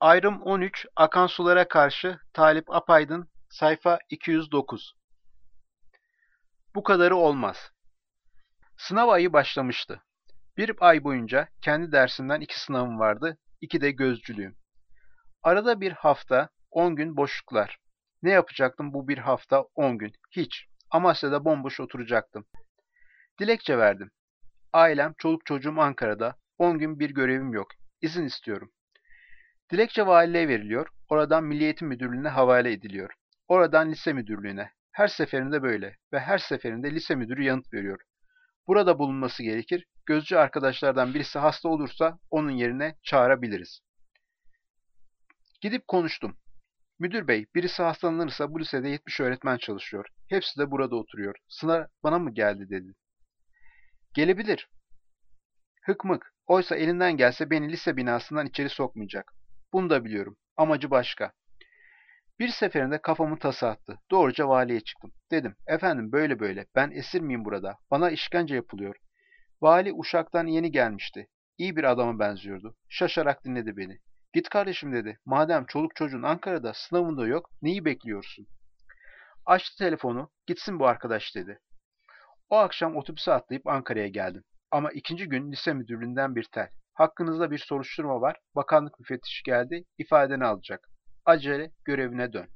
Ayrım 13 Akan sulara karşı Talip Apaydın sayfa 209. Bu kadarı olmaz. Sınav ayı başlamıştı. Bir ay boyunca kendi dersimden 2 sınavım vardı, 2 de gözcülüğüm. Arada bir hafta 10 gün boşluklar. Ne yapacaktım bu bir hafta 10 gün? Hiç. Amasya'da bomboş oturacaktım. Dilekçe verdim. Ailem, çoluk çocuğum Ankara'da. 10 gün bir görevim yok. İzin istiyorum. Dilekçe valiliğe veriliyor. Oradan Milli Eğitim Müdürlüğü'ne havale ediliyor. Oradan lise müdürlüğüne. Her seferinde böyle ve her seferinde lise müdürü yanıt veriyor. Burada bulunması gerekir. Gözcü arkadaşlardan birisi hasta olursa onun yerine çağırabiliriz. Gidip konuştum. Müdür bey, birisi hastalanırsa bu lisede 70 öğretmen çalışıyor. Hepsi de burada oturuyor. Sınav bana mı geldi dedi. Gelebilir. Hıkmık. Oysa elinden gelse beni lise binasından içeri sokmayacak. Bunu da biliyorum. Amacı başka. Bir seferinde kafamı tasa attı. Doğruca valiye çıktım. Dedim, efendim böyle böyle. Ben esir miyim burada? Bana işkence yapılıyor. Vali Uşak'tan yeni gelmişti. İyi bir adama benziyordu. Şaşarak dinledi beni. Git kardeşim dedi. Madem çoluk çocuğun Ankara'da sınavında yok, neyi bekliyorsun? Açtı telefonu. Gitsin bu arkadaş dedi. O akşam otobüse atlayıp Ankara'ya geldim. Ama ikinci gün lise müdürlüğünden bir tel. Hakkınızda bir soruşturma var. Bakanlık müfettişi geldi. İfadeni alacak. Acele görevine dön.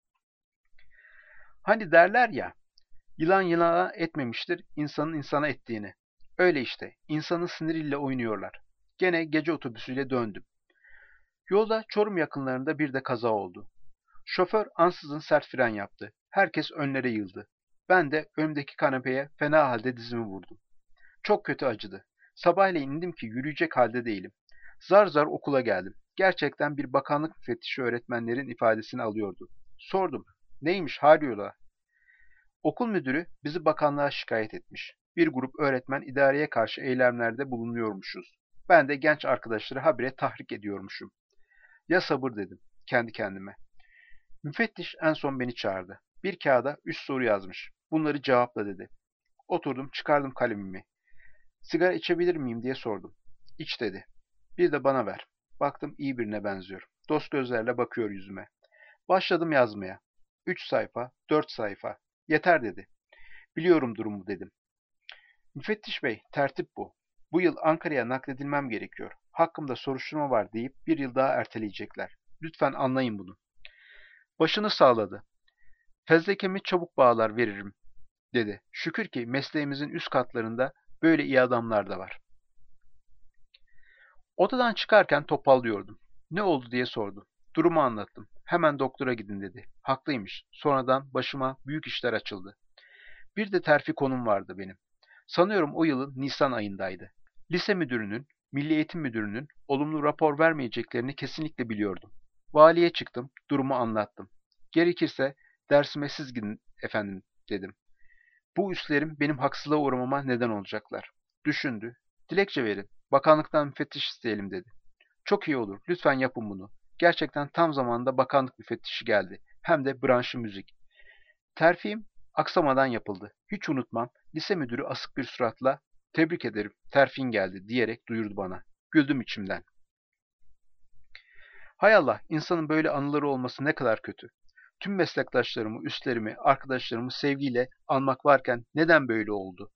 Hani derler ya, yılan yılana etmemiştir insanın insana ettiğini. Öyle işte, insanın siniriyle oynuyorlar. Gene gece otobüsüyle döndüm. Yolda Çorum yakınlarında bir de kaza oldu. Şoför ansızın sert fren yaptı. Herkes önlere yığıldı. Ben de önümdeki kanepeye fena halde dizimi vurdum. Çok kötü acıdı. Sabahleyin indim ki yürüyecek halde değilim. Zar zar okula geldim. Gerçekten bir bakanlık müfettişi öğretmenlerin ifadesini alıyordu. Sordum. Neymiş hayrola? Okul müdürü bizi bakanlığa şikayet etmiş. Bir grup öğretmen idareye karşı eylemlerde bulunuyormuşuz. Ben de genç arkadaşları habire tahrik ediyormuşum. Ya sabır dedim kendi kendime. Müfettiş en son beni çağırdı. Bir kağıda 3 soru yazmış. Bunları cevapla dedi. Oturdum çıkardım kalemimi. Sigara içebilir miyim diye sordum. İç dedi. Bir de bana ver. Baktım iyi birine benziyor. Dost gözlerle bakıyor yüzüme. Başladım yazmaya. 3 sayfa, 4 sayfa. Yeter dedi. Biliyorum durumu dedim. Müfettiş bey, tertip bu. Bu yıl Ankara'ya nakledilmem gerekiyor. Hakkımda soruşturma var deyip bir yıl daha erteleyecekler. Lütfen anlayın bunu. Başını sağladı. Fezlekemi çabuk bağlar veririm dedi. Şükür ki mesleğimizin üst katlarında böyle iyi adamlar da var. Odadan çıkarken topallıyordum. Ne oldu diye sordu. Durumu anlattım. Hemen doktora gidin dedi. Haklıymış. Sonradan başıma büyük işler açıldı. Bir de terfi konum vardı benim. Sanıyorum o yılın Nisan ayındaydı. Lise müdürünün, Milli Eğitim Müdürü'nün olumlu rapor vermeyeceklerini kesinlikle biliyordum. Valiye çıktım, durumu anlattım. Gerekirse dersime siz gidin efendim dedim. Bu üslerim benim haksızlığa uğramama neden olacaklar. Düşündü. Dilekçe verin. Bakanlıktan müfettiş isteyelim dedi. Çok iyi olur. Lütfen yapın bunu. Gerçekten tam zamanında bakanlık müfettişi geldi. Hem de branşı müzik. Terfim aksamadan yapıldı. Hiç unutmam. Lise müdürü asık bir suratla tebrik ederim. Terfin geldi diyerek duyurdu bana. Güldüm içimden. Hay Allah, insanın böyle anıları olması ne kadar kötü. Tüm meslektaşlarımı, üstlerimi, arkadaşlarımı sevgiyle anmak varken neden böyle oldu?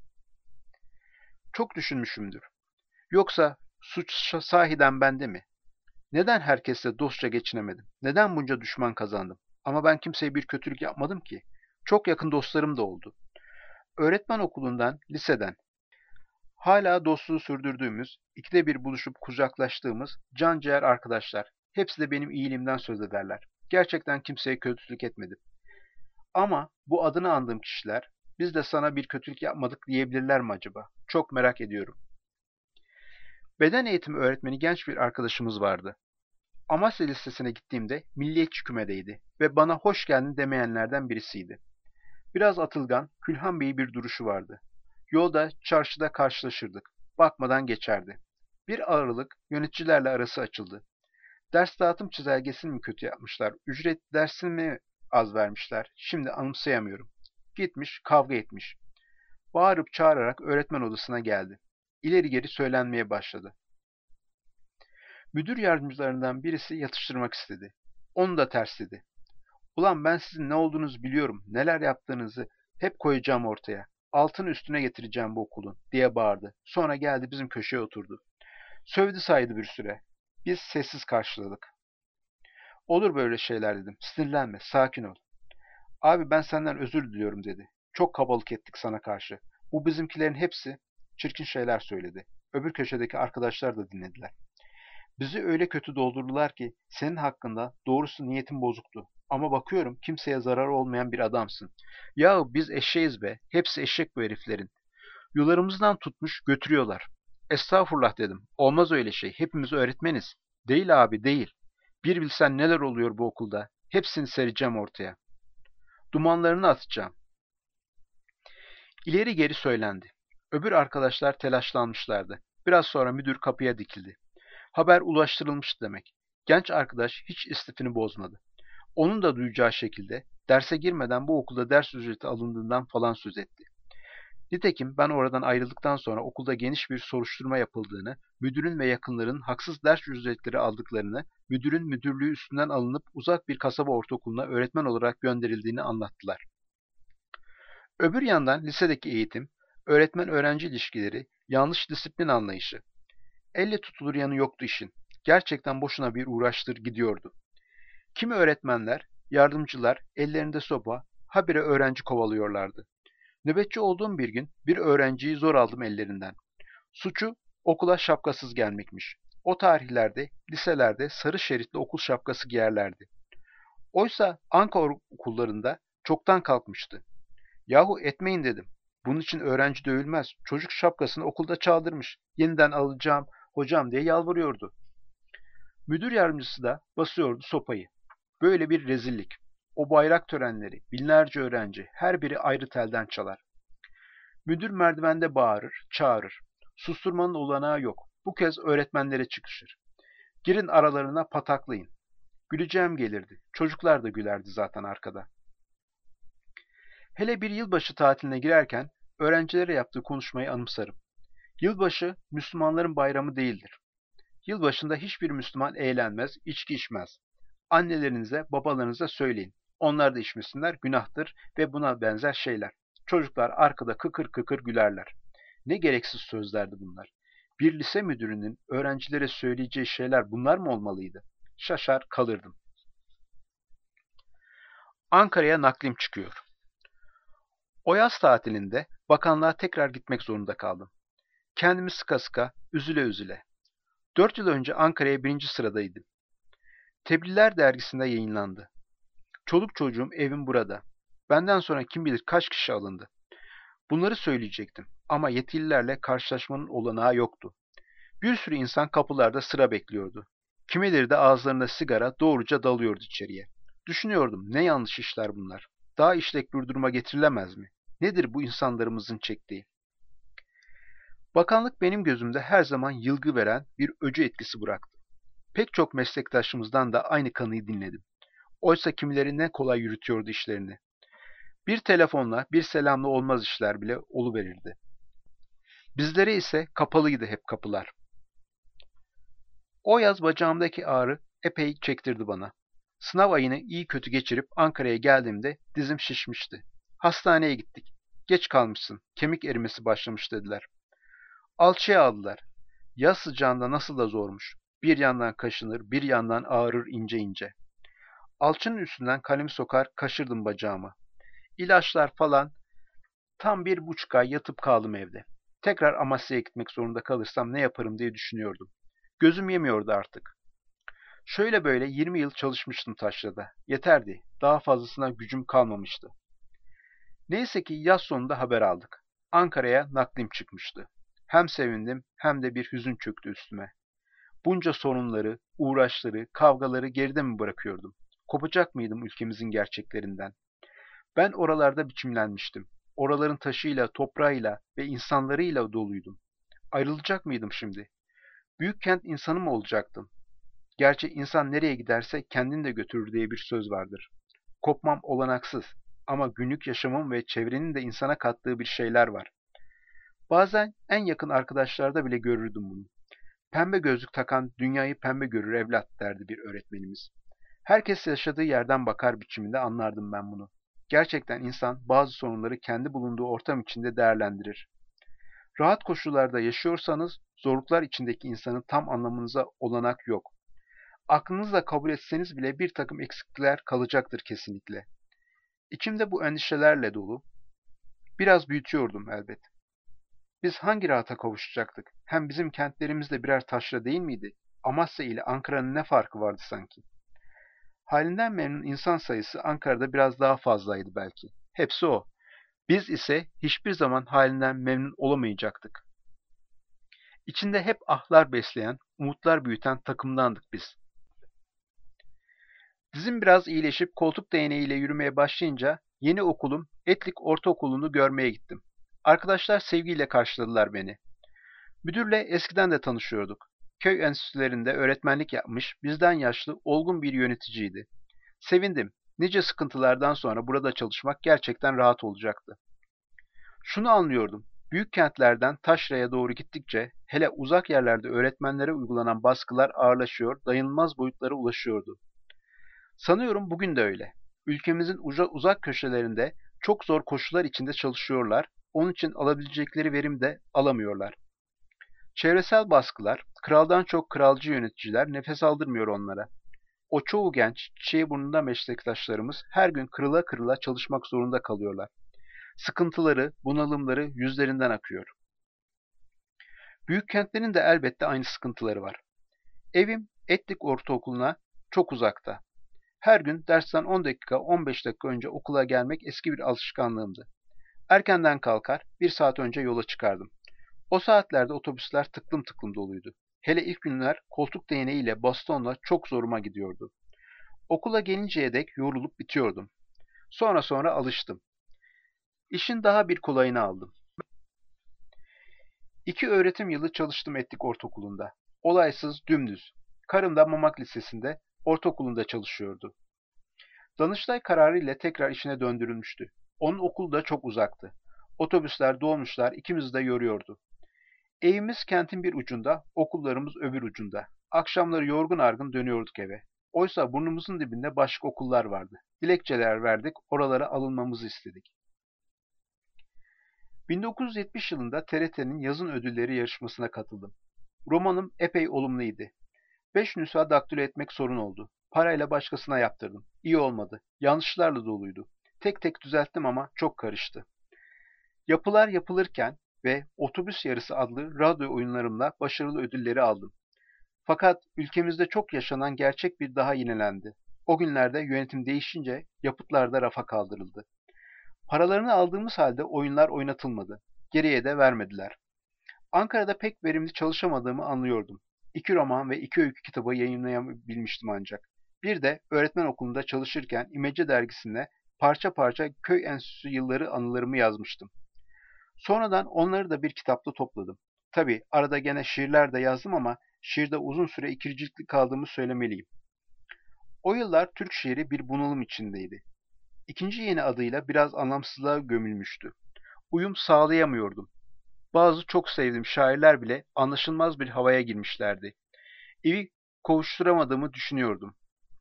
Çok düşünmüşümdür. Yoksa suç sahiden bende mi? Neden herkesle dostça geçinemedim? Neden bunca düşman kazandım? Ama ben kimseye bir kötülük yapmadım ki. Çok yakın dostlarım da oldu. Öğretmen okulundan, liseden, hala dostluğu sürdürdüğümüz, ikide bir buluşup kucaklaştığımız can ciğer arkadaşlar. Hepsi de benim iyiliğimden söz ederler. Gerçekten kimseye kötülük etmedim. Ama bu adını andığım kişiler, biz de sana bir kötülük yapmadık diyebilirler mi acaba? Çok merak ediyorum. Beden eğitimi öğretmeni genç bir arkadaşımız vardı. Amasya Lisesi'ne gittiğimde milliyetçi kümedeydi ve bana hoş geldin demeyenlerden birisiydi. Biraz atılgan, Külhan Bey bir duruşu vardı. Yolda, çarşıda karşılaşırdık. Bakmadan geçerdi. Bir aralık yöneticilerle arası açıldı. Ders dağıtım çizelgesini mi kötü yapmışlar, ücret dersini mi az vermişler, şimdi anımsayamıyorum. Gitmiş, kavga etmiş. Bağırıp çağırarak öğretmen odasına geldi. İleri geri söylenmeye başladı. Müdür yardımcılarından birisi yatıştırmak istedi. Onu da tersledi. Ulan ben sizin ne olduğunuzu biliyorum, neler yaptığınızı hep koyacağım ortaya. Altını üstüne getireceğim bu okulun diye bağırdı. Sonra geldi bizim köşeye oturdu. Sövdü saydı bir süre. Biz sessiz karşıladık. Olur böyle şeyler dedim. Sinirlenme, sakin ol. Abi ben senden özür diliyorum dedi. Çok kabalık ettik sana karşı. Bu bizimkilerin hepsi çirkin şeyler söyledi. Öbür köşedeki arkadaşlar da dinlediler. Bizi öyle kötü doldurdular ki senin hakkında doğrusu niyetin bozuktu. Ama bakıyorum kimseye zarar olmayan bir adamsın. Yahu biz eşeğiz be. Hepsi eşek bu heriflerin. Yularımızdan tutmuş götürüyorlar. Estağfurullah dedim. Olmaz öyle şey. Hepimiz öğretmeniz. Değil abi değil. Bir bilsen neler oluyor bu okulda. Hepsini sereceğim ortaya. Dumanlarını atacağım. İleri geri söylendi. Öbür arkadaşlar telaşlanmışlardı. Biraz sonra müdür kapıya dikildi. Haber ulaştırılmış demek. Genç arkadaş hiç istifini bozmadı. Onun da duyacağı şekilde derse girmeden bu okulda ders ücreti alındığından falan söz etti. Nitekim ben oradan ayrıldıktan sonra okulda geniş bir soruşturma yapıldığını, müdürün ve yakınlarının haksız ders ücretleri aldıklarını, müdürün müdürlüğü üstünden alınıp uzak bir kasaba ortaokuluna öğretmen olarak gönderildiğini anlattılar. Öbür yandan lisedeki eğitim, öğretmen-öğrenci ilişkileri, yanlış disiplin anlayışı. Elle tutulur yanı yoktu işin. Gerçekten boşuna bir uğraştır gidiyordu. Kimi öğretmenler, yardımcılar ellerinde sopa, habire öğrenci kovalıyorlardı. Nöbetçi olduğum bir gün bir öğrenciyi zor aldım ellerinden. Suçu okula şapkasız gelmekmiş. O tarihlerde liselerde sarı şeritli okul şapkası giyerlerdi. Oysa Anka okullarında çoktan kalkmıştı. Yahu etmeyin dedim. Bunun için öğrenci dövülmez. Çocuk şapkasını okulda çaldırmış. Yeniden alacağım hocam diye yalvarıyordu. Müdür yardımcısı da basıyordu sopayı. Böyle bir rezillik. O bayrak törenleri, binlerce öğrenci, her biri ayrı telden çalar. Müdür merdivende bağırır, çağırır. Susturmanın olanağı yok. Bu kez öğretmenlere çıkışır. Girin aralarına pataklayın. Güleceğim gelirdi. Çocuklar da gülerdi zaten arkada. Hele bir yılbaşı tatiline girerken öğrencilere yaptığı konuşmayı anımsarım. Yılbaşı Müslümanların bayramı değildir. Yılbaşında hiçbir Müslüman eğlenmez, içki içmez. Annelerinize, babalarınıza söyleyin. Onlar da içmesinler, günahtır ve buna benzer şeyler. Çocuklar arkada kıkır kıkır gülerler. Ne gereksiz sözlerdi bunlar. Bir lise müdürünün öğrencilere söyleyeceği şeyler bunlar mı olmalıydı? Şaşar kalırdım. Ankara'ya naklim çıkıyor. O yaz tatilinde bakanlığa tekrar gitmek zorunda kaldım. Kendimi sıka sıka, üzüle üzüle. 4 yıl önce Ankara'ya birinci sıradaydım. Tebliğler dergisinde yayınlandı. Çoluk çocuğum evim burada. Benden sonra kim bilir kaç kişi alındı. Bunları söyleyecektim ama yetkililerle karşılaşmanın olanağı yoktu. Bir sürü insan kapılarda sıra bekliyordu. Kimileri de ağızlarında sigara doğruca dalıyordu içeriye. Düşünüyordum ne yanlış işler bunlar. Daha işlek bir duruma getirilemez mi? Nedir bu insanlarımızın çektiği? Bakanlık benim gözümde her zaman yılgı veren bir öcü etkisi bıraktı. Pek çok meslektaşımızdan da aynı kanıyı dinledim. Oysa kimileri ne kolay yürütüyordu işlerini. Bir telefonla, bir selamla olmaz işler bile oluverirdi. Bizlere ise kapalıydı hep kapılar. O yaz bacağımdaki ağrı epey çektirdi bana. Sınav ayını iyi kötü geçirip Ankara'ya geldiğimde dizim şişmişti. Hastaneye gittik. Geç kalmışsın, kemik erimesi başlamış dediler. Alçıya aldılar. Yaz sıcağında nasıl da zormuş. Bir yandan kaşınır, bir yandan ağrır ince ince. Alçının üstünden kalemi sokar, kaşırdım bacağımı. İlaçlar falan, tam 1,5 ay yatıp kaldım evde. Tekrar Amasya'ya gitmek zorunda kalırsam ne yaparım diye düşünüyordum. Gözüm yemiyordu artık. Şöyle böyle 20 yıl çalışmıştım taşrada. Yeterdi. Daha fazlasına gücüm kalmamıştı. Neyse ki yaz sonunda haber aldık. Ankara'ya naklim çıkmıştı. Hem sevindim hem de bir hüzün çöktü üstüme. Bunca sorunları, uğraşları, kavgaları geride mi bırakıyordum? Kopacak mıydım ülkemizin gerçeklerinden? Ben oralarda biçimlenmiştim. Oraların taşıyla, toprağıyla ve insanlarıyla doluydum. Ayrılacak mıydım şimdi? Büyük kent insanı mı olacaktım? Gerçi insan nereye giderse kendini de götürür diye bir söz vardır. Kopmam olanaksız ama günlük yaşamım ve çevrenin de insana kattığı bir şeyler var. Bazen en yakın arkadaşlarda bile görürdüm bunu. Pembe gözlük takan dünyayı pembe görür evlat derdi bir öğretmenimiz. Herkes yaşadığı yerden bakar biçiminde anlardım ben bunu. Gerçekten insan bazı sorunları kendi bulunduğu ortam içinde değerlendirir. Rahat koşullarda yaşıyorsanız zorluklar içindeki insanı tam anlamanıza olanak yok. Aklınızla kabul etseniz bile bir takım eksiklikler kalacaktır kesinlikle. İçimde bu endişelerle dolu. Biraz büyütüyordum elbet. Biz hangi rahata kavuşacaktık? Hem bizim kentlerimiz de birer taşra değil miydi? Amasya ile Ankara'nın ne farkı vardı sanki? Halinden memnun insan sayısı Ankara'da biraz daha fazlaydı belki. Hepsi o. Biz ise hiçbir zaman halinden memnun olamayacaktık. İçinde hep ahlar besleyen, umutlar büyüten takımdandık biz. Dizim biraz iyileşip koltuk değneğiyle yürümeye başlayınca yeni okulum Etlik Ortaokulu'nu görmeye gittim. Arkadaşlar sevgiyle karşıladılar beni. Müdürle eskiden de tanışıyorduk. Köy enstitülerinde öğretmenlik yapmış, bizden yaşlı, olgun bir yöneticiydi. Sevindim. Nice sıkıntılardan sonra burada çalışmak gerçekten rahat olacaktı. Şunu anlıyordum. Büyük kentlerden taşraya doğru gittikçe, hele uzak yerlerde öğretmenlere uygulanan baskılar ağırlaşıyor, dayanılmaz boyutlara ulaşıyordu. Sanıyorum bugün de öyle. Ülkemizin uzak köşelerinde çok zor koşullar içinde çalışıyorlar, onun için alabilecekleri verim de alamıyorlar. Çevresel baskılar, kraldan çok kralcı yöneticiler nefes aldırmıyor onlara. O çoğu genç, çiçeği burnunda meslektaşlarımız her gün kırıla kırıla çalışmak zorunda kalıyorlar. Sıkıntıları, bunalımları yüzlerinden akıyor. Büyük kentlerin de elbette aynı sıkıntıları var. Evim Etlik Ortaokulu'na çok uzakta. Her gün dersten 10 dakika, 15 dakika önce okula gelmek eski bir alışkanlığımdı. Erkenden kalkar, bir saat önce yola çıkardım. O saatlerde otobüsler tıklım tıklım doluydu. Hele ilk günler koltuk değneğiyle bastonla çok zoruma gidiyordu. Okula gelinceye dek yorulup bitiyordum. Sonra alıştım. İşin daha bir kolayını aldım. 2 öğretim yılı çalıştım Etlik Ortaokulu'nda. Olaysız, dümdüz. Karım da Mamak Lisesi'nde, ortaokulunda çalışıyordu. Danıştay kararı ile tekrar işine döndürülmüştü. Onun okulu da çok uzaktı. Otobüsler, dolmuşlar ikimizi de yoruyordu. Evimiz kentin bir ucunda, okullarımız öbür ucunda. Akşamları yorgun argın dönüyorduk eve. Oysa burnumuzun dibinde başka okullar vardı. Dilekçeler verdik, oralara alınmamızı istedik. 1970 yılında TRT'nin yazın ödülleri yarışmasına katıldım. Romanım epey olumluydu. 5 nüsha daktilo etmek sorun oldu. Parayla başkasına yaptırdım. İyi olmadı. Yanlışlarla doluydu. Tek tek düzelttim ama çok karıştı. Yapılar yapılırken ve Otobüs Yarısı adlı radyo oyunlarımla başarılı ödülleri aldım. Fakat ülkemizde çok yaşanan gerçek bir daha yinelendi. O günlerde yönetim değişince yapıtlar da rafa kaldırıldı. Paralarını aldığımız halde oyunlar oynatılmadı. Geriye de vermediler. Ankara'da pek verimli çalışamadığımı anlıyordum. 2 roman ve 2 öykü kitabı yayınlayabilmiştim ancak. Bir de öğretmen okulunda çalışırken İmece dergisine parça parça köy enstitüsü yılları anılarımı yazmıştım. Sonradan onları da bir kitapta topladım. Tabii arada gene şiirler de yazdım ama şiirde uzun süre ikircikli kaldığımı söylemeliyim. O yıllar Türk şiiri bir bunalım içindeydi. İkinci yeni adıyla biraz anlamsızlığa gömülmüştü. Uyum sağlayamıyordum. Bazı çok sevdiğim şairler bile anlaşılmaz bir havaya girmişlerdi. Evi kovuşturamadığımı düşünüyordum.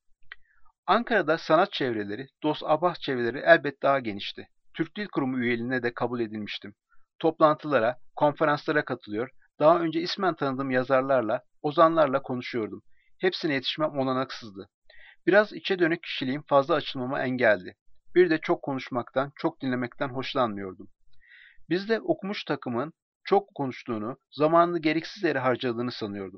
Ankara'da sanat çevreleri, dost-ahbap çevreleri elbet daha genişti. Türk Dil Kurumu üyeliğine de kabul edilmiştim. Toplantılara, konferanslara katılıyor, daha önce ismen tanıdığım yazarlarla, ozanlarla konuşuyordum. Hepsine yetişmem olanaksızdı. Biraz içe dönük kişiliğim fazla açılmama engeldi. Bir de çok konuşmaktan, çok dinlemekten hoşlanmıyordum. Bizde okumuş takımın çok konuştuğunu, zamanını gereksiz yere harcadığını sanıyordum.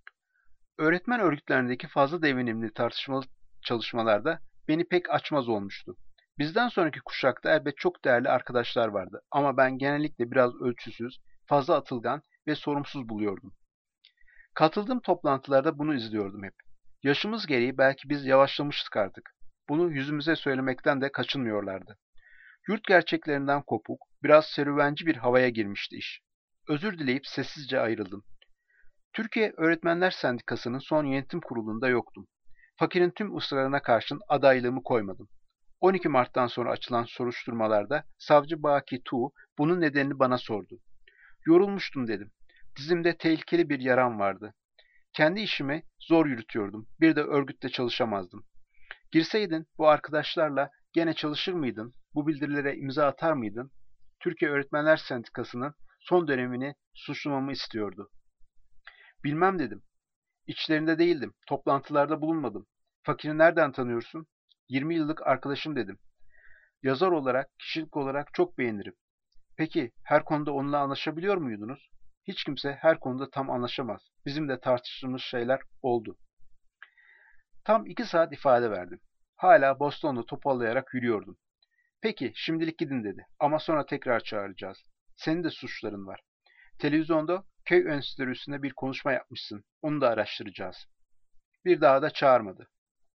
Öğretmen örgütlerindeki fazla devinimli tartışmalı çalışmalarda beni pek açmaz olmuştu. Bizden sonraki kuşakta elbet çok değerli arkadaşlar vardı ama ben genellikle biraz ölçüsüz, fazla atılgan ve sorumsuz buluyordum. Katıldığım toplantılarda bunu izliyordum hep. Yaşımız gereği belki biz yavaşlamıştık artık. Bunu yüzümüze söylemekten de kaçınmıyorlardı. Yurt gerçeklerinden kopuk, biraz serüvenci bir havaya girmişti iş. Özür dileyip sessizce ayrıldım. Türkiye Öğretmenler Sendikası'nın son yönetim kurulunda yoktum. Fakirin tüm ısrarına karşın adaylığımı koymadım. 12 Mart'tan sonra açılan soruşturmalarda savcı Baki Tuğ bunun nedenini bana sordu. Yorulmuştum dedim. Dizimde tehlikeli bir yaram vardı. Kendi işimi zor yürütüyordum. Bir de örgütte çalışamazdım. Girseydin bu arkadaşlarla gene çalışır mıydın? Bu bildirilere imza atar mıydın? Türkiye Öğretmenler Sendikası'nın son dönemini suçlamamı istiyordu. Bilmem dedim. İçlerinde değildim. Toplantılarda bulunmadım. Fakiri nereden tanıyorsun? 20 yıllık arkadaşım dedim. Yazar olarak, kişilik olarak çok beğenirim. Peki her konuda onunla anlaşabiliyor muydunuz? Hiç kimse her konuda tam anlaşamaz. Bizim de tartıştığımız şeyler oldu. Tam 2 saat ifade verdim. Hala Boston'da topallayarak yürüyordum. Peki şimdilik gidin dedi. Ama sonra tekrar çağıracağız. Senin de suçların var. Televizyonda köy enstitüleri üstünde bir konuşma yapmışsın. Onu da araştıracağız. Bir daha da çağırmadı.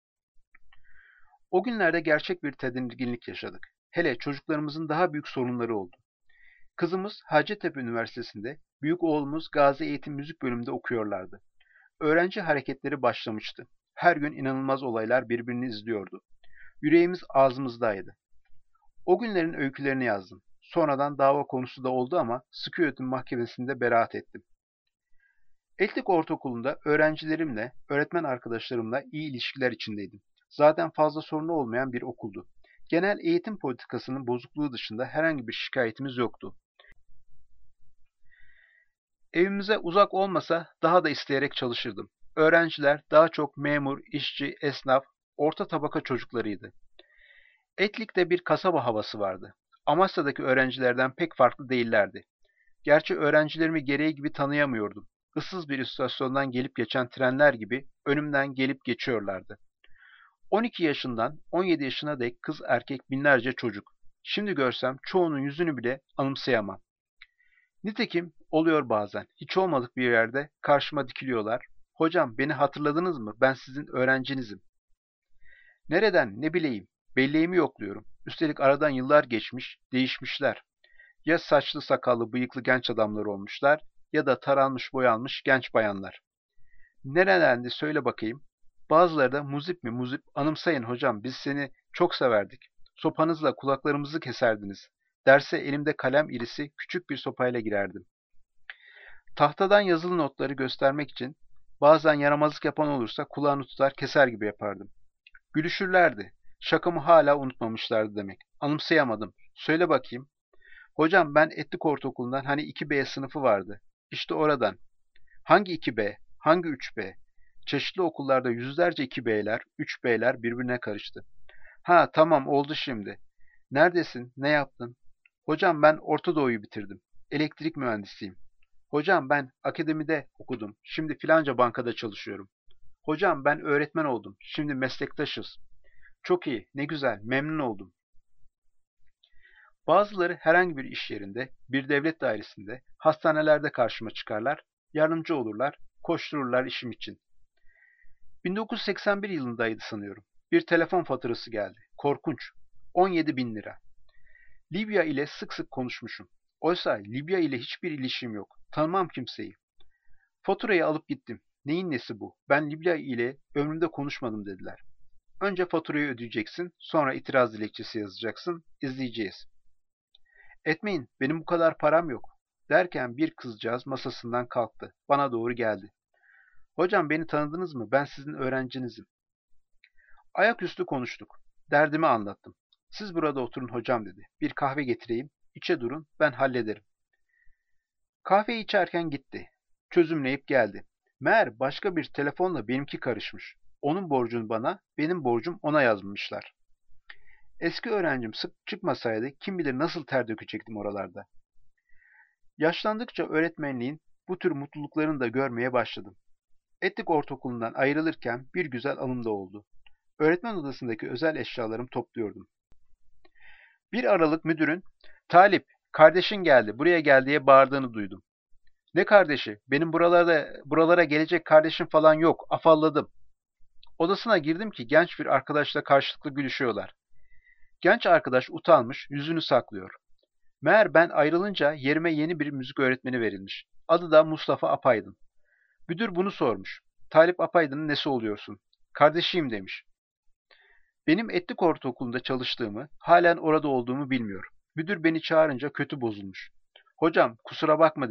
O günlerde gerçek bir tedirginlik yaşadık. Hele çocuklarımızın daha büyük sorunları oldu. Kızımız Hacettepe Üniversitesi'nde, büyük oğlumuz Gazi Eğitim Müzik bölümünde okuyorlardı. Öğrenci hareketleri başlamıştı. Her gün inanılmaz olaylar birbirini izliyordu. Yüreğimiz ağzımızdaydı. O günlerin öykülerini yazdım. Sonradan dava konusu da oldu ama sıkı yönetim mahkemesinde beraat ettim. Etlik Ortaokulu'nda öğrencilerimle, öğretmen arkadaşlarımla iyi ilişkiler içindeydim. Zaten fazla sorunu olmayan bir okuldu. Genel eğitim politikasının bozukluğu dışında herhangi bir şikayetimiz yoktu. Evimize uzak olmasa daha da isteyerek çalışırdım. Öğrenciler daha çok memur, işçi, esnaf, orta tabaka çocuklarıydı. Etlik'te bir kasaba havası vardı. Amasya'daki öğrencilerden pek farklı değillerdi. Gerçi öğrencilerimi gereği gibi tanıyamıyordum. Issız bir istasyondan gelip geçen trenler gibi önümden gelip geçiyorlardı. 12 yaşından 17 yaşına dek kız erkek binlerce çocuk. Şimdi görsem çoğunun yüzünü bile anımsayamam. Nitekim oluyor bazen. Hiç olmadık bir yerde karşıma dikiliyorlar. Hocam beni hatırladınız mı? Ben sizin öğrencinizim. Nereden ne bileyim. Belleğimi yokluyorum. Üstelik aradan yıllar geçmiş, değişmişler. Ya saçlı sakallı bıyıklı genç adamlar olmuşlar ya da taranmış boyanmış genç bayanlar. Nerelendi söyle bakayım. Bazıları da muzip mi muzip anımsayın hocam biz seni çok severdik. Sopanızla kulaklarımızı keserdiniz. Derse elimde kalem irisi küçük bir sopayla girerdim. Tahtadan yazılı notları göstermek için bazen yaramazlık yapan olursa kulağını tutar keser gibi yapardım. Gülüşürlerdi. Şakamı hala unutmamışlardı demek. Anımsayamadım. Söyle bakayım. Hocam ben Etlik Ortaokulu'ndan hani 2B sınıfı vardı. İşte oradan. Hangi 2B? Hangi 3B? Çeşitli okullarda yüzlerce 2B'ler, 3B'ler birbirine karıştı. Ha tamam oldu şimdi. Neredesin? Ne yaptın? Hocam ben Orta Doğu'yu bitirdim. Elektrik mühendisiyim. Hocam ben akademide okudum. Şimdi filanca bankada çalışıyorum. Hocam ben öğretmen oldum. Şimdi meslektaşız. Çok iyi, ne güzel, memnun oldum. Bazıları herhangi bir iş yerinde, bir devlet dairesinde, hastanelerde karşıma çıkarlar, yardımcı olurlar, koştururlar işim için. 1981 yılındaydı sanıyorum. Bir telefon faturası geldi. Korkunç. 17 bin lira. Libya ile sık sık konuşmuşum. Oysa Libya ile hiçbir ilişkim yok. Tanımam kimseyi. Faturayı alıp gittim. Neyin nesi bu? Ben Libya ile ömrümde konuşmadım dediler. Önce faturayı ödeyeceksin, sonra itiraz dilekçesi yazacaksın, izleyeceğiz. Etmeyin, benim bu kadar param yok. Derken bir kızcağız masasından kalktı. Bana doğru geldi. Hocam beni tanıdınız mı? Ben sizin öğrencinizim. Ayaküstü konuştuk. Derdimi anlattım. Siz burada oturun hocam dedi. Bir kahve getireyim, içe durun, ben hallederim. Kahveyi içerken gitti. Çözümleyip geldi. Meğer başka bir telefonla benimki karışmış. Onun borcunu bana, benim borcum ona yazmışlar. Eski öğrencim sık çıkmasaydı kim bilir nasıl ter dökecektim oralarda. Yaşlandıkça öğretmenliğin bu tür mutluluklarını da görmeye başladım. Etlik Ortaokulu'ndan ayrılırken bir güzel anım da oldu. Öğretmen odasındaki özel eşyalarımı topluyordum. Bir aralık müdürün, "Talip, kardeşin geldi, buraya gel" diye bağırdığını duydum. Ne kardeşi? Benim buralara gelecek kardeşim falan yok. Afalladım. Odasına girdim ki genç bir arkadaşla karşılıklı gülüşüyorlar. Genç arkadaş utanmış, yüzünü saklıyor. Meğer ben ayrılınca yerime yeni bir müzik öğretmeni verilmiş. Adı da Mustafa Apaydın. Müdür bunu sormuş. Talip Apaydın'ın nesi oluyorsun? Kardeşiyim demiş. Benim Etlik Ortaokulu'nda çalıştığımı, halen orada olduğumu bilmiyor. Müdür beni çağırınca kötü bozulmuş. Hocam kusura bakma dedi.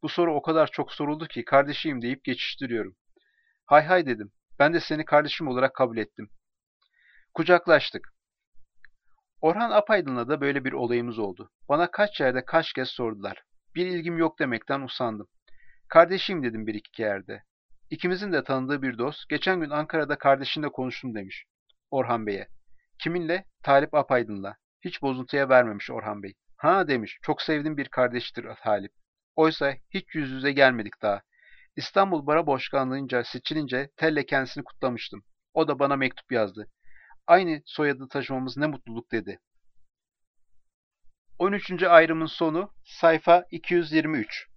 Bu soru o kadar çok soruldu ki kardeşiyim deyip geçiştiriyorum. Hay hay dedim. Ben de seni kardeşim olarak kabul ettim. Kucaklaştık. Orhan Apaydın'la da böyle bir olayımız oldu. Bana kaç yerde kaç kez sordular. Bir ilgim yok demekten usandım. Kardeşiyim dedim bir iki yerde. İkimizin de tanıdığı bir dost, geçen gün Ankara'da kardeşinle konuştum demiş Orhan Bey'e. Kiminle? Talip Apaydın'la. Hiç bozuntuya vermemiş Orhan Bey. Ha demiş, çok sevdiğim bir kardeştir Talip. Oysa hiç yüz yüze gelmedik daha. İstanbul Bara Başkanlığı'nca seçilince telle kendisini kutlamıştım. O da bana mektup yazdı. Aynı soyadı taşımamız ne mutluluk dedi. 13. ayrımın sonu sayfa 223.